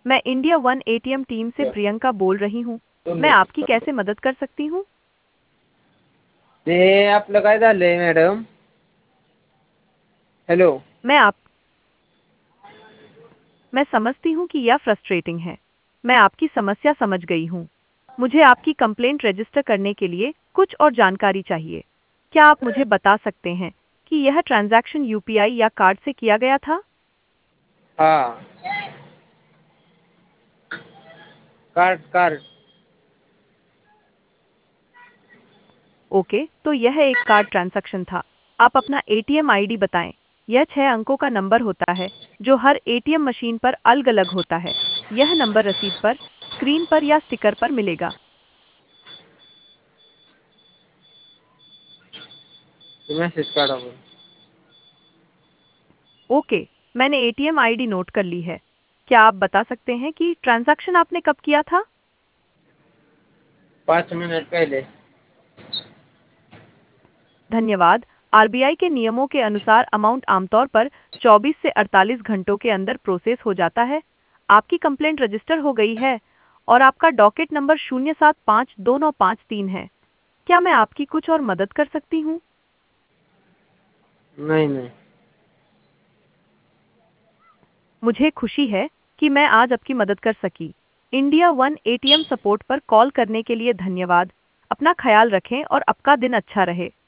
मैं India one ATM team से प्रियंका बोल रही हूँ। मैं आपकी कैसे मदद कर सकती हूँ? ते आपलं काय झालंय मॅडम? हॅलो. मैं आप मैं समझती हूँ कि यह फ्रस्ट्रेटिंग है। मैं आपकी समस्या समझ गई हूँ। मुझे आपकी कंप्लेंट रजिस्टर करने के लिए कुछ और जानकारी चाहिए। क्या आप मुझे बता सकते हैं कि यह ट्रांजैक्शन यूपीआई या कार्ड से किया गया था? हाँ, कार्ड कार्ड। ओके, तो यह एक कार्ड ट्रांजैक्शन था। आप अपना एटीएम आईडी बताएं। यह 6 अंकों का नंबर होता है जो हर एटीएम मशीन पर अलग-अलग होता है। यह नंबर रसीद पर, स्क्रीन पर या स्टिकर पर मिलेगा। मेसेज काढा बरं. ओके, मैंने एटीएम आईडी नोट कर ली है। क्या आप बता सकते हैं कि ट्रांजैक्शन आपने कब किया था? 5 मिनिट पहिले. धन्यवाद। आरबीआई के नियमों के अनुसार अमाउंट आमतौर पर 24 से 48 घंटों के अंदर प्रोसेस हो जाता है। आपकी कंप्लेंट रजिस्टर हो गई है और आपका डॉकेट नंबर 07529553 है। क्या मैं आपकी कुछ और मदद कर सकती हूँ? नाही नाही. मुझे खुशी है कि मैं आज आपकी मदद कर सकी। इंडिया वन एटीएम सपोर्ट पर कॉल करने के लिए धन्यवाद। अपना ख्याल रखें और आपका दिन अच्छा रहे।